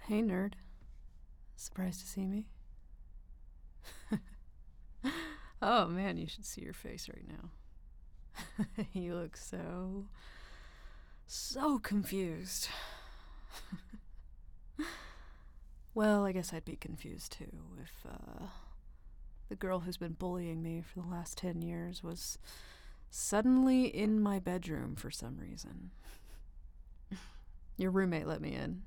Hey, nerd. Surprised to see me? Oh, man, you should see your face right now. You look so confused. Well, I guess I'd be confused too if the girl who's been bullying me for the last 10 years was suddenly in my bedroom for some reason. Your roommate let me in.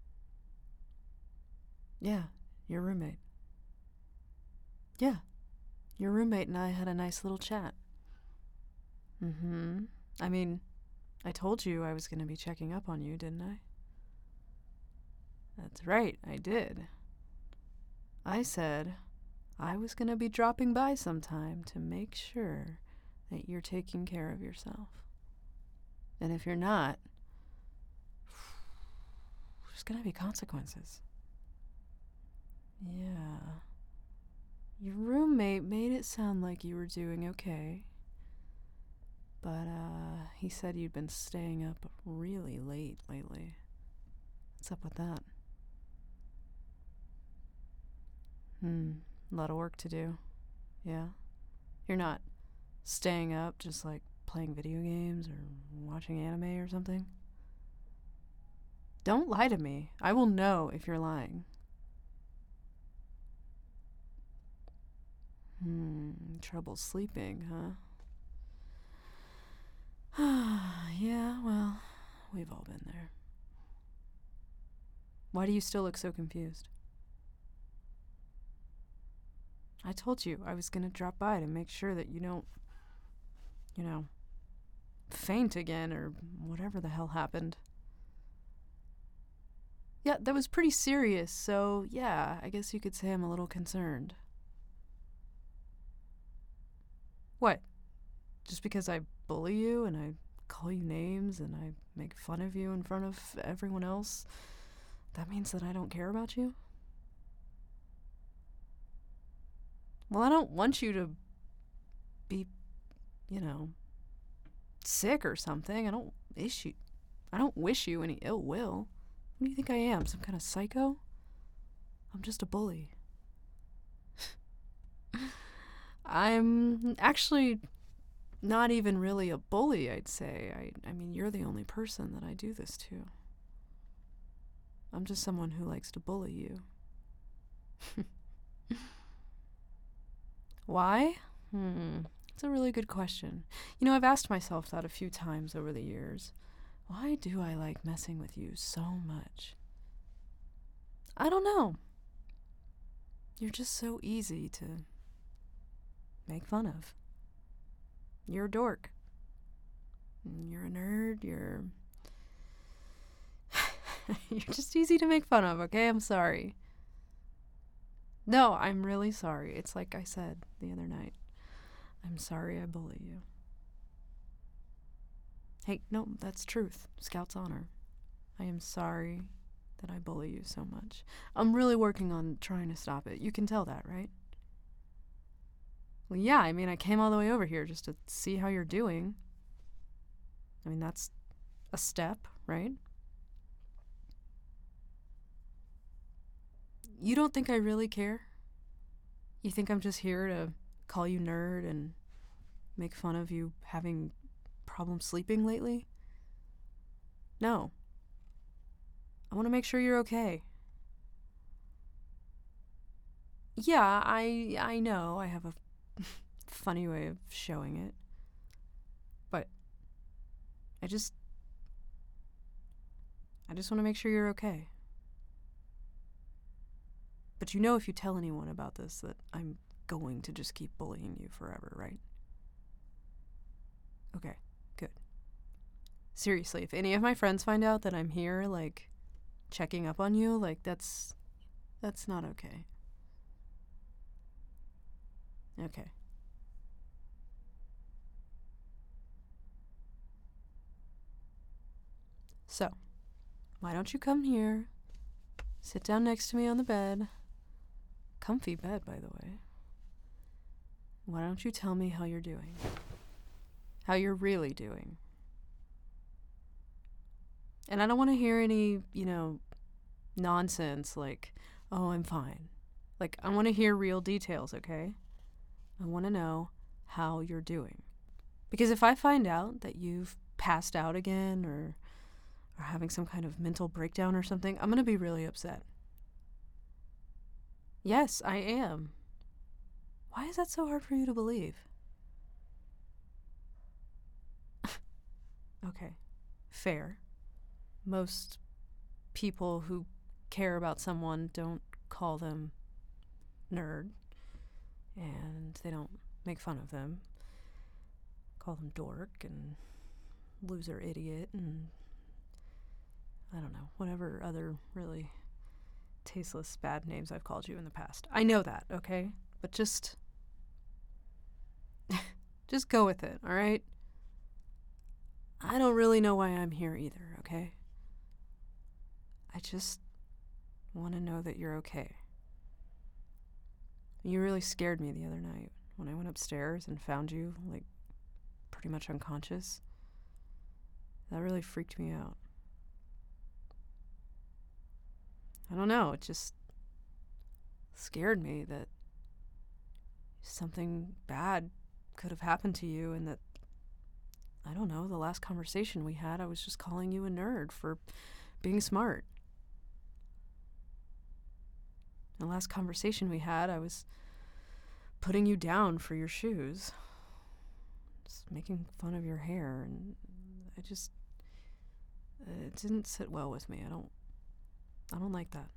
Yeah, your roommate. Yeah, your roommate and I had a nice little chat. I mean, I told you I was going to be checking up on you, didn't I? That's right, I did. I said I was going to be dropping by sometime to make sure that you're taking care of yourself. And if you're not, there's going to be consequences. Yeah. Your roommate made it sound like you were doing okay. But, he said you'd been staying up really late lately. What's up with that? A lot of work to do. Yeah? You're not staying up just like playing video games or watching anime or something? Don't lie to me. I will know if you're lying. Trouble sleeping, huh? Yeah, well, we've all been there. Why do you still look so confused? I told you I was gonna drop by to make sure that you don't, faint again or whatever the hell happened. Yeah, that was pretty serious, so yeah, I guess you could say I'm a little concerned. What? Just because I bully you and I call you names and I make fun of you in front of everyone else, that means that I don't care about you? Well, I don't want you to be, sick or something. I don't wish you any ill will. What do you think I am, some kind of psycho? I'm just a bully. I'm actually not even really a bully, I'd say. I mean, you're the only person that I do this to. I'm just someone who likes to bully you. Why? It's a really good question. I've asked myself that a few times over the years. Why do I like messing with you so much? I don't know. You're just so easy to make fun of. You're a dork. You're a nerd. You're just easy to make fun of, okay? I'm sorry. No, I'm really sorry. It's like I said the other night. I'm sorry I bully you. Hey, no, that's truth. Scout's honor. I am sorry that I bully you so much. I'm really working on trying to stop it. You can tell that, right? Well, yeah, I mean, I came all the way over here just to see how you're doing. I mean, that's a step, right? You don't think I really care? You think I'm just here to call you nerd and make fun of you having problems sleeping lately? No. I want to make sure you're okay. Yeah, I know I have a funny way of showing it. But I just want to make sure you're okay. But if you tell anyone about this that I'm going to just keep bullying you forever, right? Okay, good. Seriously, if any of my friends find out that I'm here, like, checking up on you, like, that's not okay. Okay. So, why don't you come here, sit down next to me on the bed. Comfy bed, by the way. Why don't you tell me how you're doing? How you're really doing? And I don't want to hear any, nonsense like, oh, I'm fine. Like, I want to hear real details, okay? I want to know how you're doing. Because if I find out that you've passed out again or are having some kind of mental breakdown or something, I'm going to be really upset. Yes, I am. Why is that so hard for you to believe? Okay, fair. Most people who care about someone don't call them nerd, and they don't make fun of them. Call them dork and loser idiot and I don't know, whatever other really tasteless bad names I've called you in the past. I know that, okay? But just go with it, all right? I don't really know why I'm here either, okay? I just want to know that you're okay. You really scared me the other night when I went upstairs and found you, like, pretty much unconscious. That really freaked me out. I don't know, it just scared me that something bad could have happened to you and that, I don't know, the last conversation we had, I was just calling you a nerd for being smart. The last conversation we had, I was putting you down for your shoes. Just making fun of your hair, and it didn't sit well with me. I don't like that.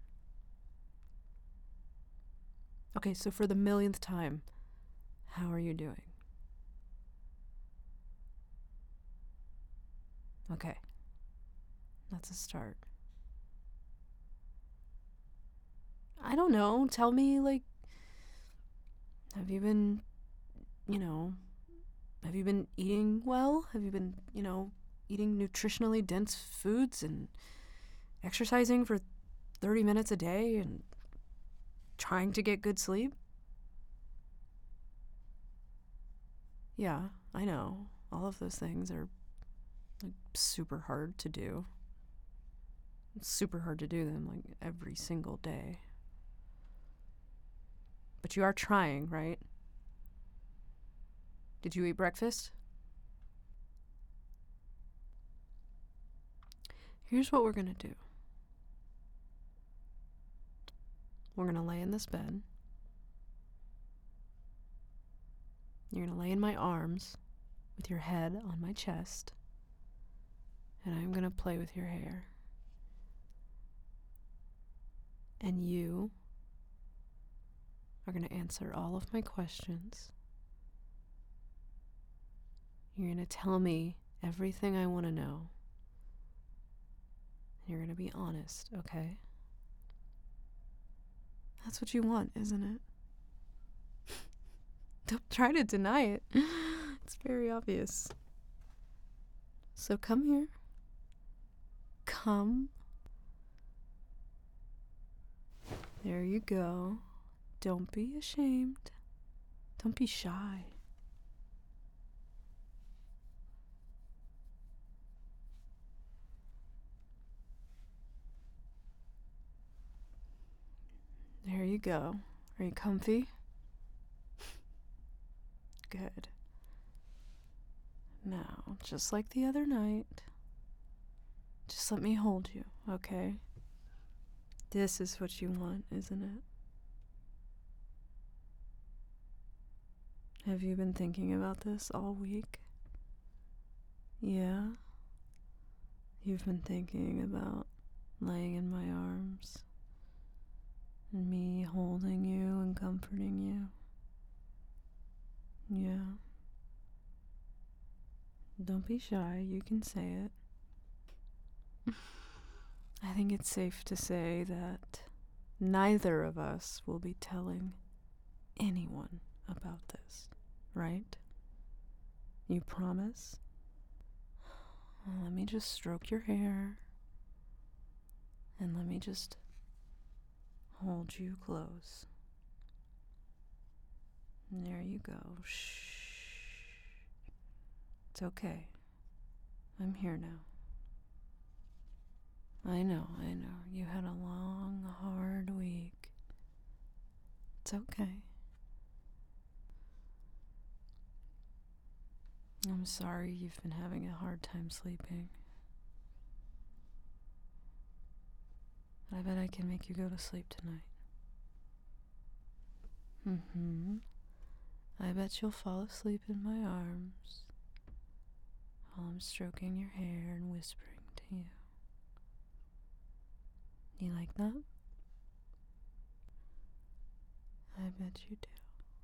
Okay, so for the millionth time, how are you doing? Okay, that's a start. I don't know, tell me, like, have you been, have you been eating well? Have you been, eating nutritionally dense foods and exercising for 30 minutes a day and trying to get good sleep? Yeah, I know. All of those things are like super hard to do. It's super hard to do them like every single day. But you are trying, right? Did you eat breakfast? Here's what we're gonna do. We're gonna lay in this bed. You're gonna lay in my arms with your head on my chest. And I'm gonna play with your hair. And you are gonna answer all of my questions. You're gonna tell me everything I wanna know. And you're gonna be honest, okay? That's what you want, isn't it? Don't try to deny it. It's very obvious. So come here. Come. There you go. Don't be ashamed. Don't be shy. There you go. Are you comfy? Good. Now, just like the other night, just let me hold you, okay? This is what you want, isn't it? Have you been thinking about this all week? Yeah? You've been thinking about laying in my arms and me holding you and comforting you. Yeah. Don't be shy, you can say it. I think it's safe to say that neither of us will be telling anyone about this, right? You promise? Well, let me just stroke your hair and let me just hold you close. And there you go. Shh. It's okay. I'm here now. I know. You had a long, hard week. It's okay. I'm sorry you've been having a hard time sleeping. I bet I can make you go to sleep tonight. I bet you'll fall asleep in my arms while I'm stroking your hair and whispering to you. You like that? I bet you do.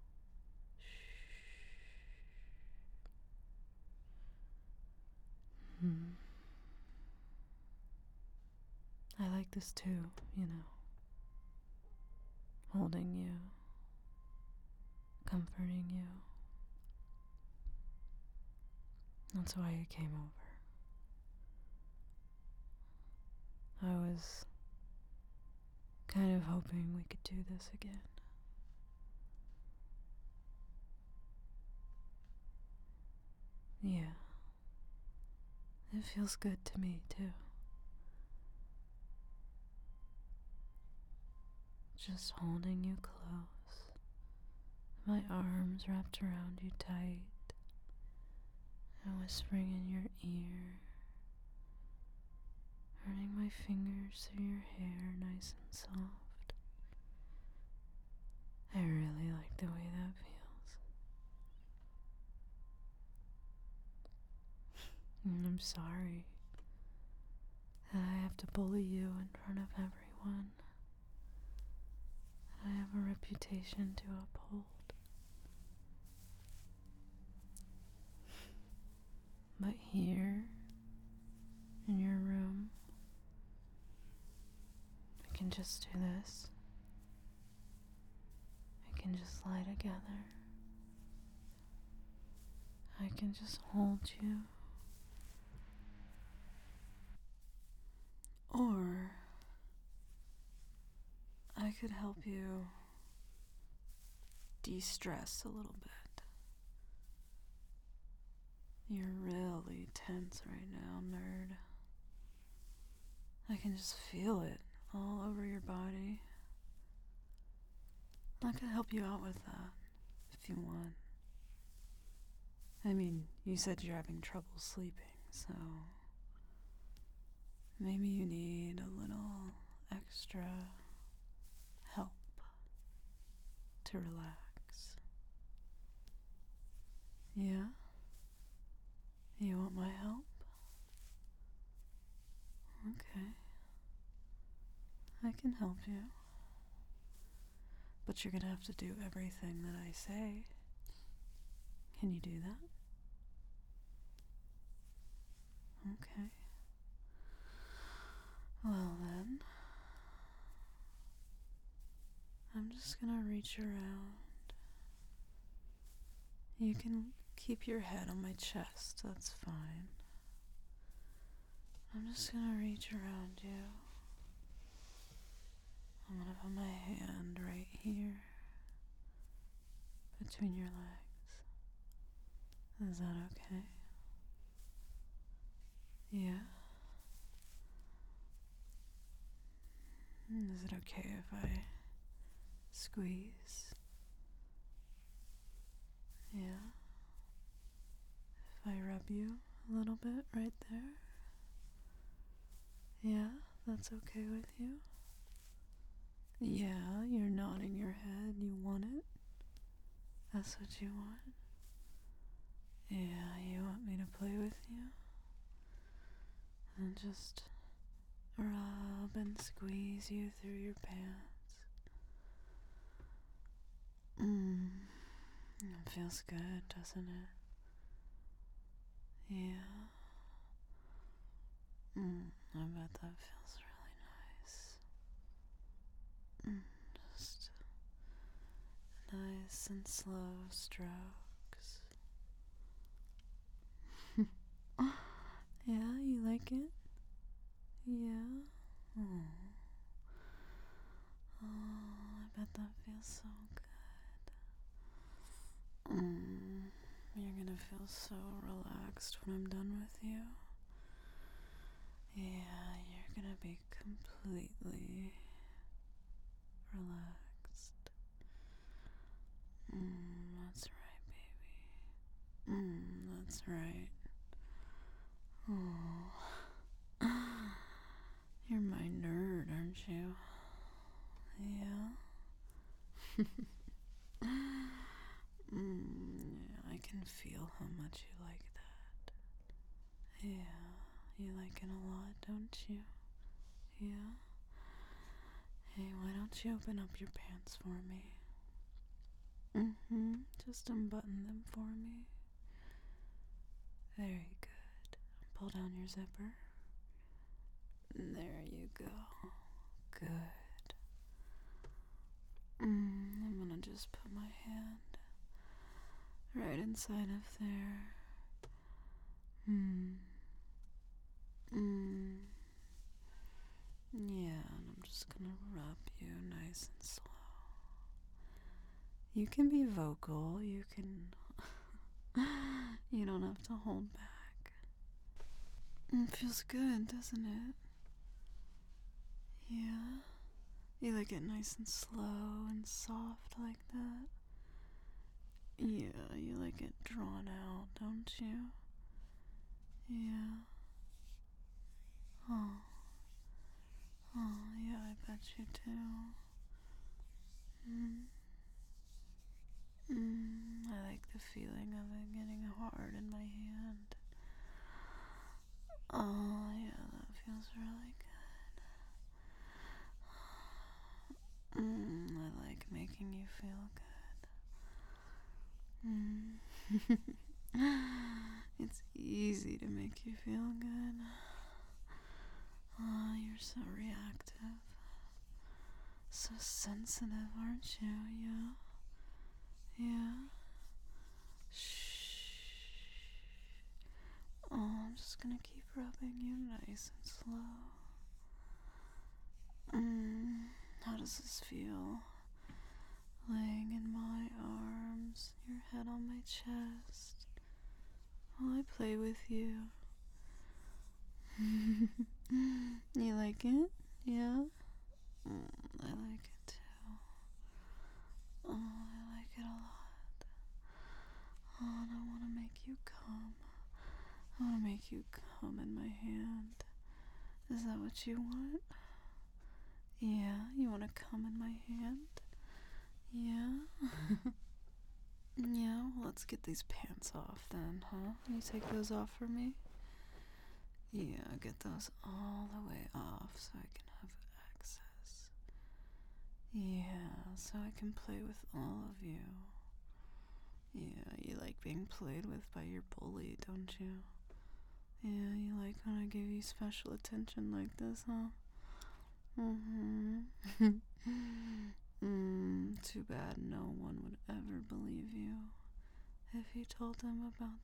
I like this too, holding you, comforting you. That's why I came over. I was kind of hoping we could do this again. Yeah. It feels good to me, too. Just holding you close, my arms wrapped around you tight, and whispering in your ear, running my fingers through your hair nice and soft. I really like the way that feels. And I'm sorry that I have to bully you in front of everyone. I have a reputation to uphold. But here, in your room, we can just do this. We can just lie together. I can just hold you. Or I could help you de-stress a little bit. You're really tense right now, nerd. I can just feel it all over your body. I could help you out with that if you want. I mean, you said you're having trouble sleeping, so maybe you need a little extra help to relax. Yeah? You want my help? Okay. I can help you. But you're gonna have to do everything that I say. Can you do that? Okay. Well then, I'm just gonna reach around. You can keep your head on my chest, that's fine. I'm just gonna reach around you. I'm gonna put my hand right here between your legs. Is that okay? Yeah? Is it okay if I squeeze? Yeah? If I rub you a little bit right there? Yeah? That's okay with you? Yeah, you're nodding your head. You want it? That's what you want? Yeah, you want me to play with you? And just rub and squeeze you through your pants. It feels good, doesn't it? Yeah. I bet that feels really nice. Just nice and slow strokes. Yeah, you like it? Yeah? Oh, I bet that feels so good. You're gonna feel so relaxed when I'm done with you. Yeah, you're gonna be completely relaxed. That's right, baby. That's right. Oh, you're my nerd, aren't you? Yeah. Yeah, I can feel how much you like that. Yeah, you like it a lot, don't you? Yeah. Hey, why don't you open up your pants for me? Just unbutton them for me. Very good. Pull down your zipper. There you go. Good. I'm gonna just put my hand right inside of there. Yeah, and I'm just gonna rub you nice and slow. You can be vocal, you don't have to hold back. It feels good, doesn't it? Yeah? You like it nice and slow and soft like that? Yeah, you like it drawn out, don't you? Yeah. Oh. Oh, yeah, I bet you do. I like the feeling of it getting hard in my hand. Oh, yeah, that feels really good. I like making you feel good. It's easy to make you feel good. Oh, you're so reactive. So sensitive, aren't you? Yeah? Yeah? Shh. Oh, I'm just gonna keep rubbing you nice and slow. How does this feel? Laying in my arms, your head on my chest, while I play with you. You like it? Yeah? I like it too. Oh, I like it a lot. Oh, and I want to make you come. I want to make you come in my hand. Is that what you want? Yeah, you want to come in my hand? Yeah? Yeah, well, let's get these pants off then, huh? Can you take those off for me? Yeah, get those all the way off so I can have access. Yeah, so I can play with all of you. Yeah, you like being played with by your bully, don't you? Yeah, you like when I give you special attention like this, huh? Too bad no one would ever believe you if you told them about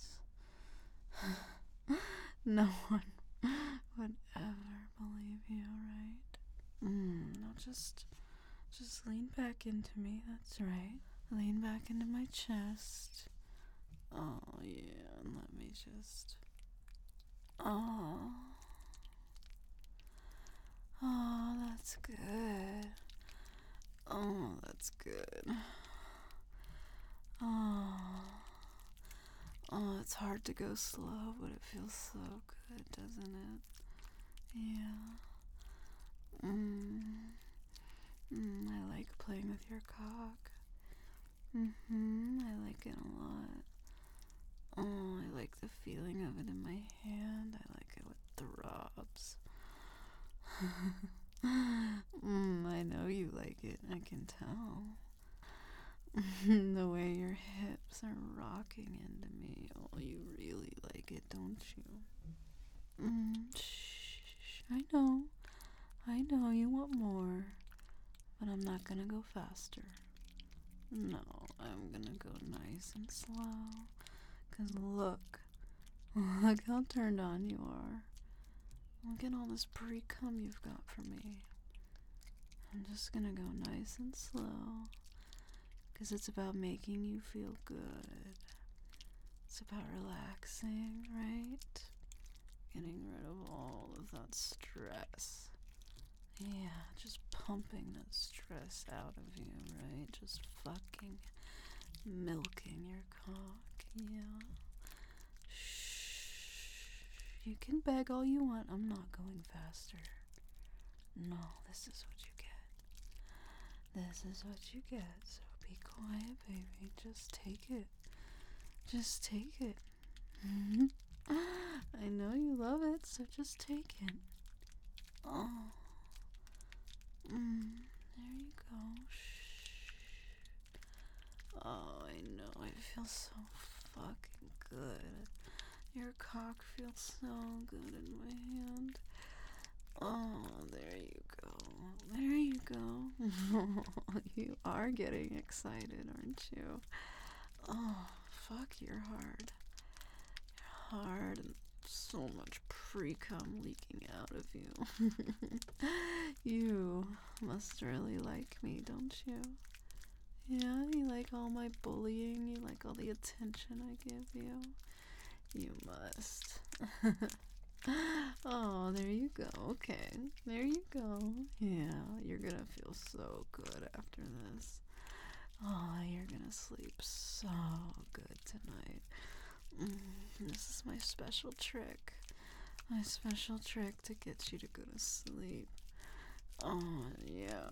this. No one would ever believe you, right? Now just lean back into me, that's right. Lean back into my chest. Oh, yeah, and let me just... Oh. Oh, that's good. Oh, that's good. Oh. Oh, it's hard to go slow, but it feels so good, doesn't it? Yeah. I like playing with your cock. I like it a lot. Oh, I like the feeling of it in my hand. I like it with throbs. I know you like it, I can tell. The way your hips are rocking into me. Oh, you really like it, don't you? Shh. I know you want more. But I'm not gonna go faster. No, I'm gonna go nice and slow. 'Cause look how turned on you are. Look at all this pre-cum you've got for me. I'm just gonna go nice and slow. 'Cause it's about making you feel good. It's about relaxing, right? Getting rid of all of that stress. Yeah, just pumping that stress out of you, right? Just fucking milking your cock, yeah. Shh. You can beg all you want. I'm not going faster. No, this is what you get. This is what you get. So be quiet, baby. Just take it. Just take it. I know you love it, so just take it. Oh. There you go. Shh. Oh, I know. I feel so fucking good. Your cock feels so good in my hand. Oh, there you go. There you go. You are getting excited, aren't you? Oh, fuck, you're hard. You're hard and so much pre-cum leaking out of you. You must really like me, don't you? Yeah, you like all my bullying, you like all the attention I give you. You must. Oh, there you go. Okay, there you go. Yeah, you're gonna feel so good after this. Oh, you're gonna sleep so good tonight. This is my special trick. My special trick to get you to go to sleep. Oh, yeah.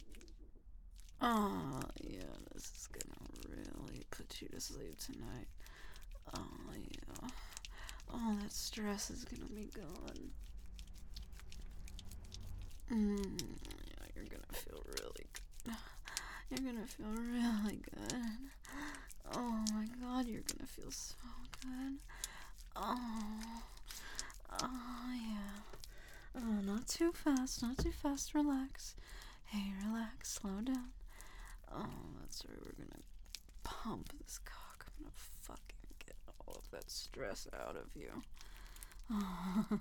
Oh, yeah, this is gonna really put you to sleep tonight. Oh, yeah. Oh, that stress is gonna be gone. Yeah, you're gonna feel really good. You're gonna feel really good. Oh my god, you're gonna feel so good. Oh, yeah. Oh, not too fast, not too fast. Relax. Hey, relax, slow down. Oh, that's right, we're gonna pump this cock. I'm gonna fucking get all of that stress out of you. Oh.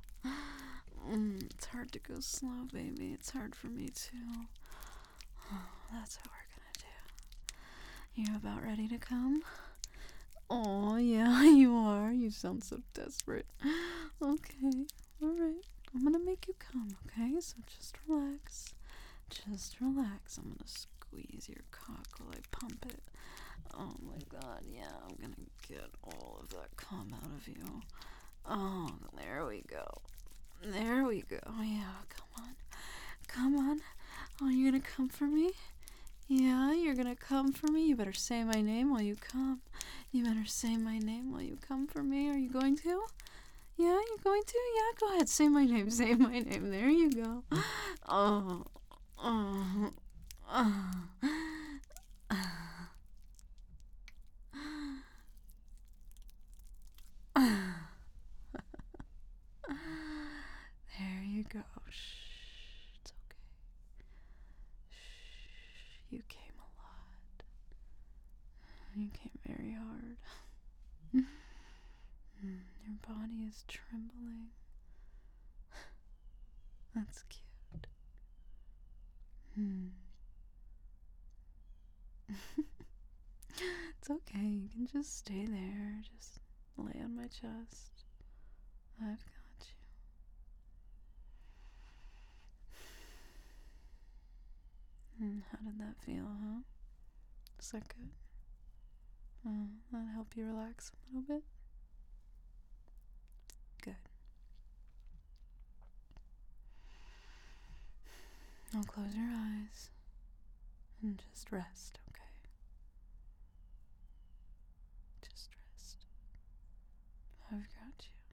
It's hard to go slow, baby. It's hard for me too. Oh, that's what we're gonna do. You about ready to come? Oh, yeah, you are. You sound so desperate. Okay, alright. I'm gonna make you come, okay? So just relax. Just relax. I'm gonna squeeze your cock while I pump it. Oh my god, yeah, I'm gonna get all of that cum out of you. Oh, there we go. There we go. Yeah, come on. Come on. Oh, you're gonna come for me? Yeah, you're gonna come for me? You better say my name while you come. You better say my name while you come for me. Are you going to? Yeah, you're going to? Yeah, go ahead. Say my name. Say my name. There you go. Oh. Oh. Oh. There you go. Shh. It's okay. Shh. You came a lot. You came very hard. Your body is trembling. That's cute. It's okay. You can just stay there. Just lay on my chest. I've got you. How did that feel, huh? Is that good? That help you relax a little bit? Good. Now close your eyes and just rest, okay? Just rest. I've got you.